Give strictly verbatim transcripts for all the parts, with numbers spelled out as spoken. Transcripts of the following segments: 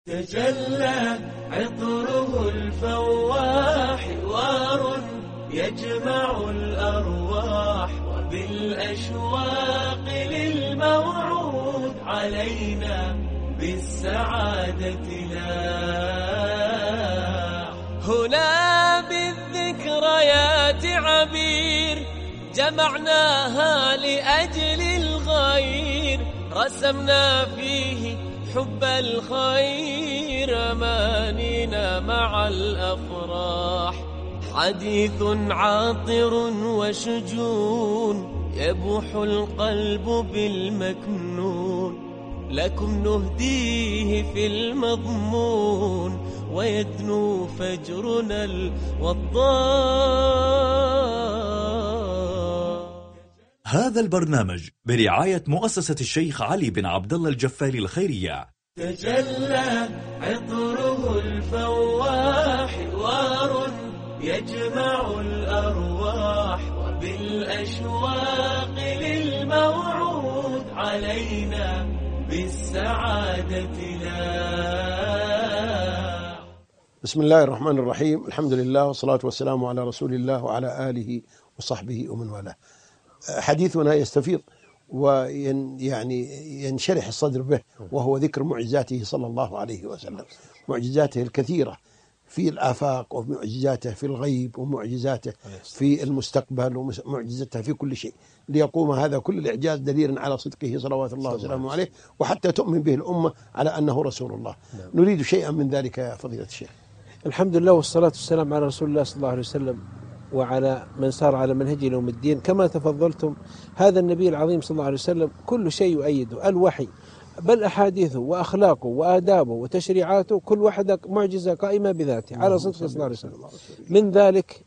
تجلى عطره الفواح حوار يجمع الأرواح وبالأشواق للموعود علينا بالسعادة لاح. هنا بالذكريات عبير جمعناها لأجل الغير، رسمنا فيه حب الخير أمانينا مع الأفراح. حديث عاطر وشجون يبوح القلب بالمكنون، لكم نهديه في المضمون ويدنو فجرنا الوضاح. هذا البرنامج برعاية مؤسسة الشيخ علي بن عبد الله الجفاري الخيرية. تجلى عطره الفواح حوار يجمع الأرواح وبالأشواق للموعود علينا بالسعادة لاح. بسم الله الرحمن الرحيم، الحمد لله والصلاة والسلام على رسول الله وعلى آله وصحبه ومن والاه. حديثنا يستفيض ويعني ينشرح الصدر به، وهو ذكر معجزاته صلى الله عليه وسلم، معجزاته الكثيرة في الآفاق ومعجزاته في الغيب ومعجزاته في المستقبل ومعجزاته في كل شيء، ليقوم هذا كل الإعجاز دليلا على صدقه صلوات الله وسلامه عليه، وحتى تؤمن به الأمة على أنه رسول الله. نعم. نريد شيئا من ذلك يا فضيلة الشيخ. الحمد لله والصلاة والسلام على رسول الله صلى الله عليه وسلم وعلى من سار على منهجه يوم الدين. كما تفضلتم، هذا النبي العظيم صلى الله عليه وسلم كل شيء يؤيده، الوحي بل أحاديثه وأخلاقه وآدابه وتشريعاته، كل واحدة معجزة قائمة بذاته على صدق صلى الله عليه وسلم. من ذلك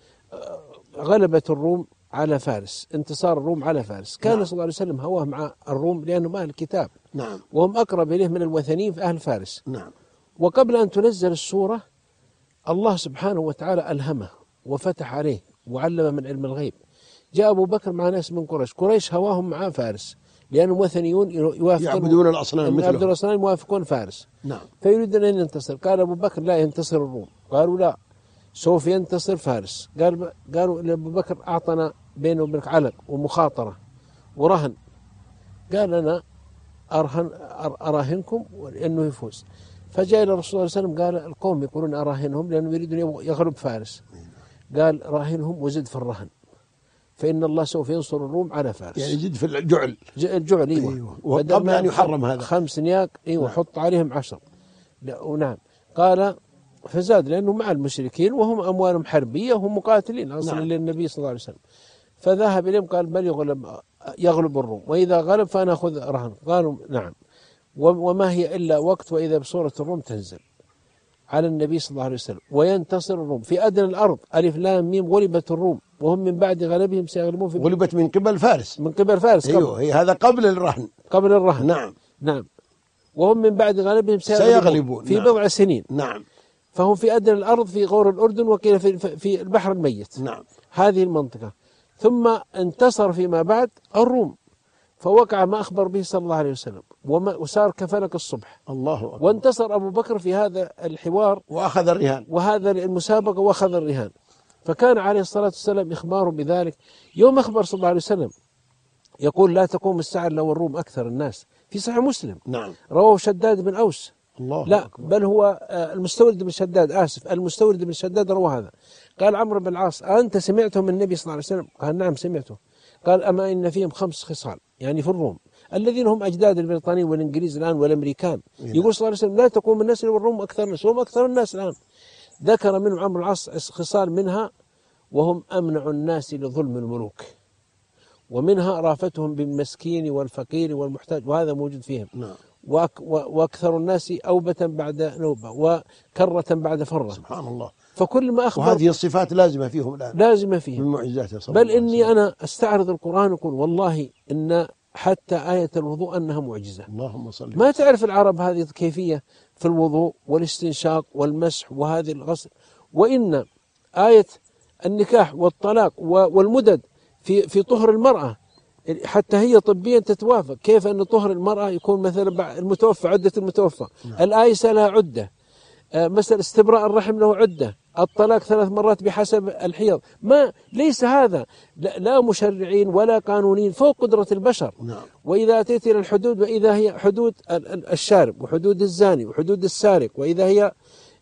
غلبة الروم على فارس، انتصار الروم على فارس. كان نعم. صلى الله عليه وسلم هواه مع الروم لأنهم أهل الكتاب، نعم. وهم أقرب إليه من الوثنيين في أهل فارس، نعم. وقبل أن تنزل السورة الله سبحانه وتعالى ألهمه وفتح عليه وعلم من علم الغيب. جاء أبو بكر مع ناس من قريش، قريش هواهم مع فارس لأنهم وثنيون يوافقون يعبدون الأصنام، يعبدون الأصنام يوافقون فارس، نعم. فيريدون أن ينتصر. قال أبو بكر لا ينتصر الروم، قالوا لا سوف ينتصر فارس. قال قالوا أبو بكر أعطنا بينه وبينك علق ومخاطرة ورهن، قال أنا أرهن أراهنكم لأنه يفوز. فجاء إلى الرسول صلى الله عليه وسلم قال القوم يقولون أراهنهم لأنهم يريدون يغلب فارس. قال راهنهم وزد في الرهن، فإن الله سوف ينصر الروم على فارس. يعني زد في الجعل، الجعل أيوة. أيوة. وقبل أن يحرم هذا خمس نياق أيوة، نعم. حط عليهم عشر. نعم. قال فزاد لأنه مع المشركين وهم أموالهم حربية وهم مقاتلين أصلا، نعم. للنبي صلى الله عليه وسلم. فذهب إليهم قال بل يغلب يغلب الروم، وإذا غلب فأنا أخذ رهن. قالوا نعم. وما هي إلا وقت وإذا بصورة الروم تنزل على النبي صلى الله عليه وسلم وينتصر الروم في أدنى الأرض. ألف لام ميم، غلبت الروم وهم من بعد غلبهم سيغلبون في غلبت من قبل فارس، من قبل فارس قبل. أيوه، هي هذا قبل الرهن، قبل الرهن، نعم نعم. وهم من بعد غلبهم سيغلبون, سيغلبون. في نعم. بضع سنين، نعم. فهم في أدنى الأرض في غور الأردن وقيل في, في البحر الميت، نعم. هذه المنطقة. ثم انتصر فيما بعد الروم، فوقع ما أخبر به صلى الله عليه وسلم وما وصار كفلك الصبح. الله أكبر. وانتصر أبو بكر في هذا الحوار وأخذ الرهان، وهذا المسابقة وأخذ الرهان. فكان عليه الصلاة والسلام إخباره بذلك يوم أخبر صلى الله عليه وسلم يقول لا تقوم الساعة إلا والروم أكثر الناس، في صحيح مسلم، نعم. رواه شداد بن أوس، الله لا أكبر. بل هو المستورد بن شداد، آسف المستورد بن شداد روى هذا. قال عمرو بن العاص أنت سمعته من النبي صلى الله عليه وسلم؟ قال نعم سمعته. قال أما إن فيهم خمس خصال، يعني في الروم الذين هم أجداد البريطانيين والإنجليز الآن والأمريكان، يقول صلى الله عليه وسلم لا تقوم الناس والروم أكثر الناس، هم أكثر الناس الآن. ذكر منهم عمرو بن العاص خصال منها وهم أمنع الناس لظلم الملوك، ومنها رافتهم بالمسكين والفقير والمحتاج، وهذا موجود فيهم، نعم. وأكثر الناس أوبة بعد نوبة وكرة بعد فرة، سبحان الله. فكل ما أخبر، وهذه الصفات لازمة فيهم الآن، لازمة فيهم من معجزاته. بل إني أنا أستعرض القرآن وأقول والله إن حتى آية الوضوء أنها معجزة. اللهم صل. ما تعرف العرب هذه الكيفية في الوضوء والاستنشاق والمسح وهذه الغسل، وإن آية النكاح والطلاق والمدد في في طهر المرأة حتى هي طبيا تتوافق. كيف أن طهر المرأة يكون مثلا المتوفى عدة المتوفى، الآيسة لها عدة، مثلا استبراء الرحم له عدة، الطلاق ثلاث مرات بحسب الحيض. ما ليس هذا لا مشرعين ولا قانونيين، فوق قدرة البشر. وإذا أتيت إلى الحدود، وإذا هي حدود الشارب وحدود الزاني وحدود السارق، وإذا هي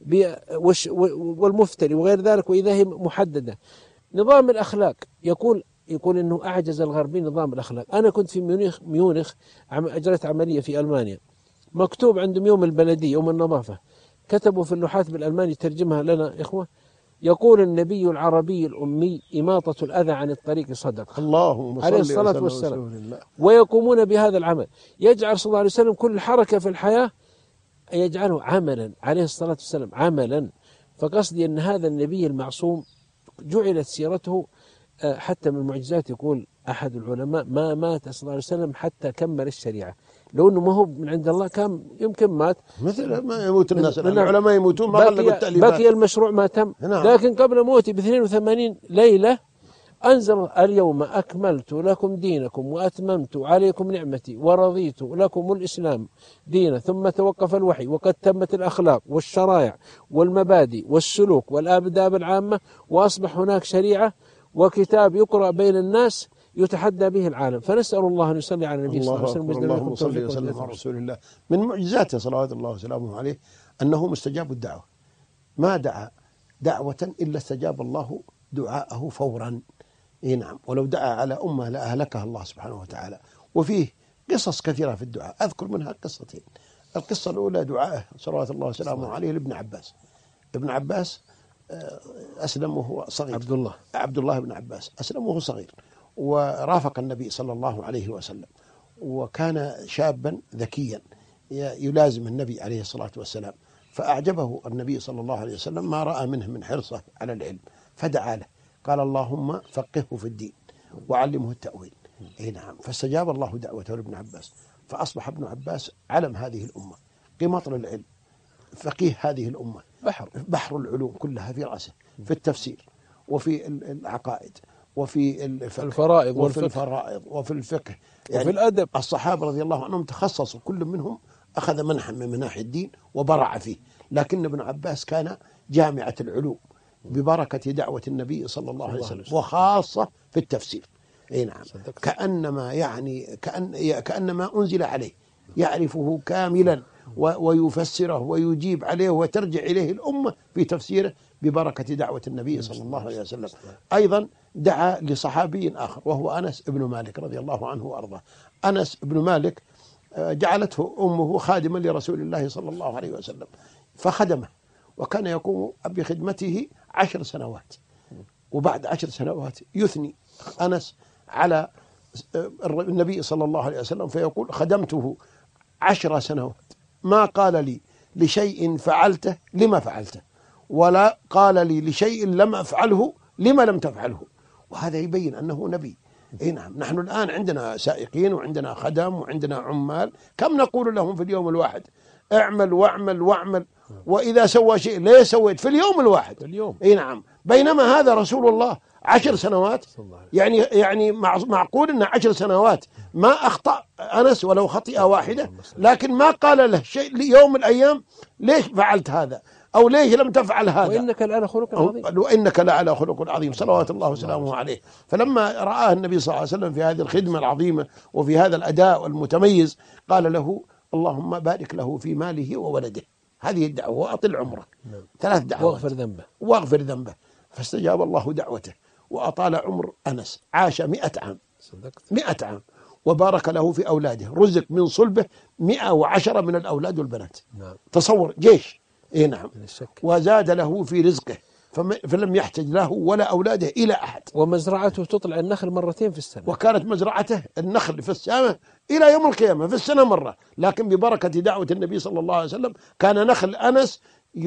والمفتري وغير ذلك، وإذا هي محددة. نظام الأخلاق يقول يقول إنه أعجز الغربي نظام الأخلاق. أنا كنت في ميونخ ميونخ أجريت عملية في ألمانيا، مكتوب عندهم يوم البلدية يوم النظافة، كتبوا في اللوحات بالألماني، ترجمها لنا إخوة، يقول النبي العربي الأمي إماطة الأذى عن الطريق صدقة، اللهم عليه الصلاة والسلام. ويقومون بهذا العمل، يجعل صلى الله عليه وسلم كل حركة في الحياة يجعله عملا، عليه الصلاة والسلام عملا. فقصدي أن هذا النبي المعصوم جعلت سيرته حتى من المعجزات. يقول أحد العلماء ما مات صلى الله عليه وسلم حتى كمل الشريعة، لو أنه ما هو من عند الله كان يمكن مات مثل ما يموت الناس. العلماء يموتون ما غلقوا التأليفات، بقي المشروع ما تم. لكن قبل موته ب اثنين وثمانين ليلة أنزل اليوم أكملت لكم دينكم وأتممت عليكم نعمتي ورضيت لكم الإسلام دينا، ثم توقف الوحي وقد تمت الأخلاق والشرائع والمبادئ والسلوك والآداب العامة، وأصبح هناك شريعة وكتاب يقرأ بين الناس يتحدى به العالم. فنسأل الله أن يصلي على النبي صلى الله عليه وسلم. اللهم صل وسلم على رسول الله. من معجزاته صلوات الله وسلامه عليه أنه مستجاب الدعوة، ما دعا دعوة إلا استجاب الله دعاءه فورا. إيه نعم. ولو دعا على أمة لأهلكها الله سبحانه وتعالى. وفيه قصص كثيرة في الدعاء، أذكر منها قصتين. القصة الأولى دعاءه صلوات الله وسلامه عليه لابن عباس. ابن عباس أسلم وهو صغير، عبد الله عبد الله بن عباس أسلم وهو صغير، ورافق النبي صلى الله عليه وسلم، وكان شابا ذكيا يلازم النبي عليه الصلاة والسلام. فأعجبه النبي صلى الله عليه وسلم ما رأى منه من حرصه على العلم، فدعا له قال اللهم فقهه في الدين وعلمه التأويل. اي نعم. فاستجاب الله دعوته لابن عباس، فأصبح ابن عباس علم هذه الأمة، قمطر العلم، فقيه هذه الأمة، بحر بحر العلوم كلها في رأسه، في التفسير وفي العقائد وفي الفرائض وفي الفرائض وفي الفقه يعني وفي الأدب. الصحابة رضي الله عنهم تخصصوا، كل منهم أخذ منحا من مناح الدين وبرع فيه، لكن ابن عباس كان جامعة العلوم ببركة دعوة النبي صلى الله عليه وسلم، وخاصة في التفسير. اي نعم. كأنما يعني كأن كأنما أنزل عليه، يعرفه كاملا ويفسره ويجيب عليه وترجع إليه الأمة في تفسيره ببركة دعوة النبي صلى الله عليه وسلم. أيضا دعا لصحابي آخر وهو أنس بن مالك رضي الله عنه وأرضاه. أنس بن مالك جعلته أمه خادما لرسول الله صلى الله عليه وسلم، فخدمه وكان يقوم بخدمته عشر سنوات. وبعد عشر سنوات يثني أنس على النبي صلى الله عليه وسلم فيقول خدمته عشر سنوات ما قال لي لشيء فعلته لما فعلته، ولا قال لي لشيء لم أفعله لما لم تفعله. وهذا يبين أنه نبي. اي نعم. نحن الآن عندنا سائقين وعندنا خدم وعندنا عمال، كم نقول لهم في اليوم الواحد اعمل واعمل واعمل، وإذا سوى شيء ليه سويت في اليوم الواحد اليوم. اي نعم. بينما هذا رسول الله عشر سنوات، يعني يعني معقول أن عشر سنوات ما أخطأ أنس ولو خطئة واحدة، لكن ما قال له شيء ليوم من الأيام ليش فعلت هذا أو ليش لم تفعل هذا. وإنك لعلى خلق عظيم. وإنك لعلى خلق عظيم صلوات الله وسلامه عليه. فلما رآه النبي صلى الله عليه وسلم في هذه الخدمة العظيمة وفي هذا الأداء المتميز قال له اللهم بارك له في ماله وولده. هذه الدعوة وأطل عمره. نعم. ثلاث دعوات. واغفر ذنبه واغفر ذنبه. فاستجاب الله دعوته وأطال عمر أنس، عاش مئة عام. صدقت. مئة عام. وبارك له في أولاده، رزق من صلبه مئة وعشرة من الأولاد والبنات. نعم. تصور جيش. إيه نعم. الشك. وزاد له في رزقه فلم يحتج له ولا أولاده إلى أحد. ومزرعته تطلع النخل مرتين في السنة، وكانت مزرعته النخل في السنة إلى يوم القيامة في السنة مرة، لكن ببركة دعوة النبي صلى الله عليه وسلم كان نخل أنس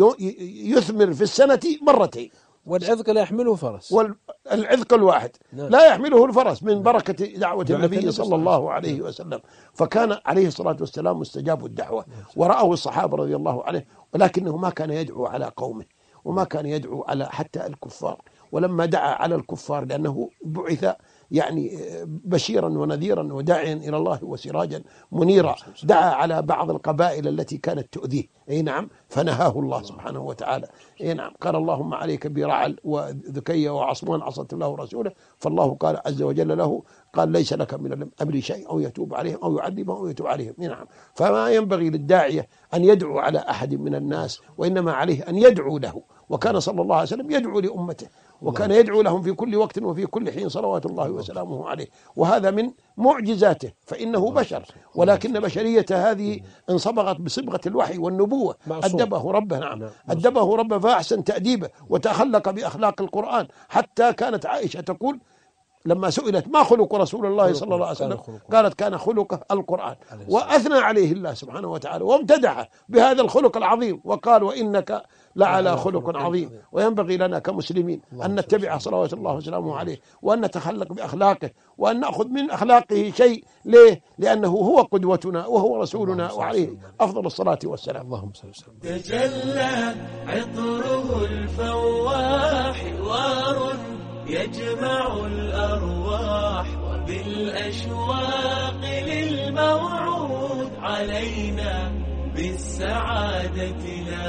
يثمر في السنة مرتين. والعذق لا يحمله فرس، والعذق الواحد نعم. لا يحمله الفرس من بركة دعوة النبي صلى الله عليه وسلم. فكان عليه الصلاة والسلام مستجاب الدعوة، ورأه الصحابة رضي الله عنه، ولكنه ما كان يدعو على قومه وما كان يدعو على حتى الكفار. ولما دعا على الكفار لأنه بعث يعني بشيرا ونذيرا وداعيا إلى الله وسراجا منيرا، دعا على بعض القبائل التي كانت تؤذيه، أي نعم، فنهاه الله سبحانه وتعالى، أي نعم، قال اللهم عليك برعل وذكية وعصمان عصت الله ورسوله، فالله قال عز وجل له، قال ليس لك من الأمر شيء، أو يتوب عليهم أو يعذبهم أو يتوب عليهم. نعم. فما ينبغي للداعية أن يدعو على أحد من الناس، وإنما عليه أن يدعو له، وكان صلى الله عليه وسلم يدعو لأمته، وكان يدعو لهم في كل وقت وفي كل حين صلوات الله وسلامه عليه، وهذا من معجزاته، فإنه بشر، ولكن بشريته هذه انصبغت بصبغة الوحي والنبوة، أدبه ربه. نعم، أدبه ربه فأحسن تأديبه، وتخلق بأخلاق القرآن، حتى كانت عائشة تقول لما سئلت ما خلق رسول الله صلى الله عليه وسلم، قالت كان خلقه القرآن، وأثنى عليه الله سبحانه وتعالى وامتدحه بهذا الخلق العظيم، وقال وإنك لعلى خلق عظيم. وينبغي لنا كمسلمين أن نتبع صلوات الله وسلامه عليه، وأن نتخلق بأخلاقه، وأن نأخذ من أخلاقه شيء. ليه؟ لأنه هو قدوتنا وهو رسولنا، وعليه أفضل الصلاة والسلام. اللهم صل وسلم. تجلى عطره الفواح، حوار يجمع الأرواح، وبالأشواق للموعود علينا بالسعادة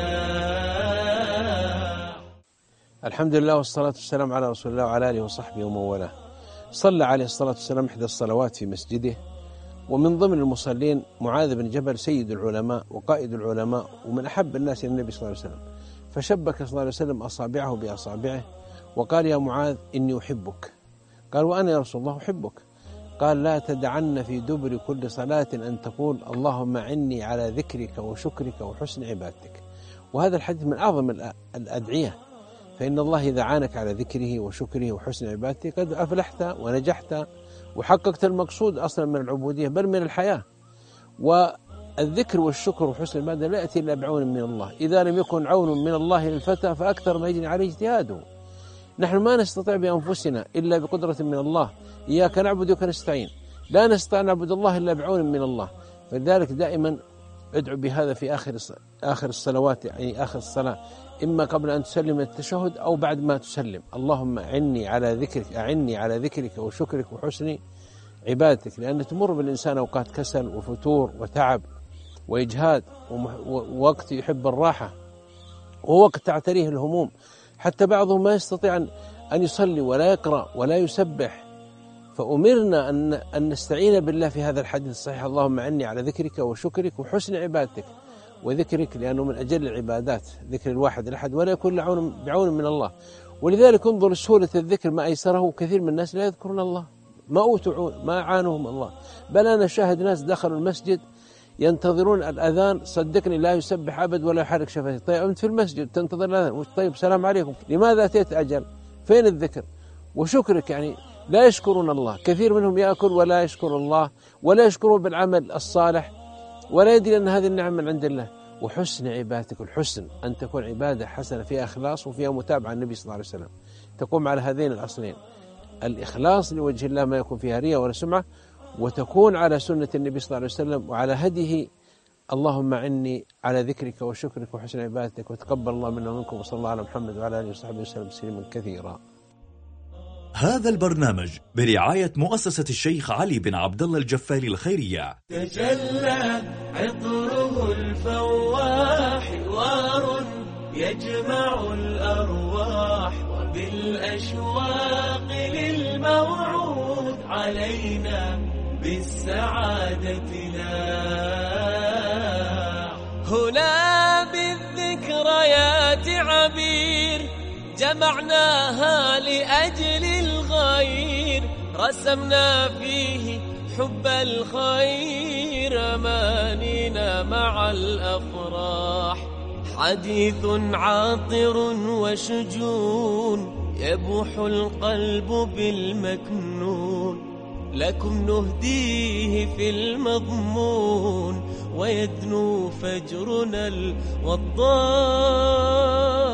لا. الحمد لله والصلاة والسلام على رسول الله وعلى آله وصحبه ومن والاه. صلى عليه الصلاة والسلام إحدى الصلوات في مسجده، ومن ضمن المصلين معاذ بن جبل سيد العلماء وقائد العلماء ومن أحب الناس إلى النبي صلى الله عليه وسلم، فشبك صلى الله عليه وسلم أصابعه بأصابعه وقال يا معاذ إني أحبك. قال وأنا يا رسول الله أحبك. قال لا تدعن في دبر كل صلاة أن تقول اللهم أعني على ذكرك وشكرك وحسن عبادتك. وهذا الحديث من أعظم الأدعية، فإن الله إذا عانك على ذكره وشكره وحسن عبادته قد أفلحت ونجحت وحققت المقصود أصلا من العبودية بل من الحياة. والذكر والشكر وحسن العبادة لا يأتي إلا بعون من الله، إذا لم يكن عون من الله للفتى فأكثر ما يجري عليه اجتهاده. نحن ما نستطيع بأنفسنا إلا بقدرة من الله، إياك نعبد وإياك نستعين، لا نستطيع نعبد الله إلا بعون من الله. فلذلك دائما ادعو بهذا في آخر آخر الصلوات، يعني آخر الصلاة، إما قبل أن تسلم التشهد أو بعد ما تسلم، اللهم أعني على ذكرك أعني على ذكرك وشكرك وحسن عبادتك، لأن تمر بالإنسان أوقات كسل وفتور وتعب وإجهاد ووقت يحب الراحة ووقت تعتريه الهموم، حتى بعضهم ما يستطيع أن يصلي ولا يقرأ ولا يسبح. فأمرنا أن أن نستعين بالله في هذا الحديث الصحيح، اللهم أعني على ذكرك وشكرك وحسن عبادتك. وذكرك لأنه من أجل العبادات، ذكر الواحد الأحد ولا يكون بعون بعون من الله. ولذلك انظر لسهولة الذكر ما أيسره، كثير من الناس لا يذكرون الله، ما أوتوا ما عانهم الله. بل أنا شاهد ناس دخلوا المسجد ينتظرون الأذان، صدقني لا يسبح أبد ولا يحرك شفتيه. طيب أنت في المسجد تنتظر الأذان، طيب سلام عليكم، لماذا أتيت أجل؟ فين الذكر وشكرك؟ يعني لا يشكرون الله. كثير منهم يأكل ولا يشكر الله ولا يشكره بالعمل الصالح ولا يدري أن هذه النعم من عند الله. وحسن عبادتك، الحسن أن تكون عبادة حسنة فيها إخلاص وفيها متابعة النبي صلى الله عليه وسلم، تقوم على هذين الأصلين، الإخلاص لوجه الله ما يكون فيها رياء ولا سمعة، وتكون على سنة النبي صلى الله عليه وسلم وعلى هديه. اللهم أعني على ذكرك وشكرك وحسن عبادتك، وتقبل الله منا ومنكم، وصلى الله على محمد وعلى آله وصحبه وسلم تسليما كثيرا. هذا البرنامج برعاية مؤسسة الشيخ علي بن عبد الله الجفالي الخيرية. تجلى عطره الفواح، حوار يجمع الأرواح، وبالأشواق للموعود علينا بالسعادة لا. هنا بالذكريات عبير جمعناها لأجل الغير، رسمنا فيه حب الخير، أمانينا مع الأفراح، حديث عاطر وشجون يبوح القلب بالمكنون، لكم نهديه في المضمون، ويدنو فجرنا الوضاح.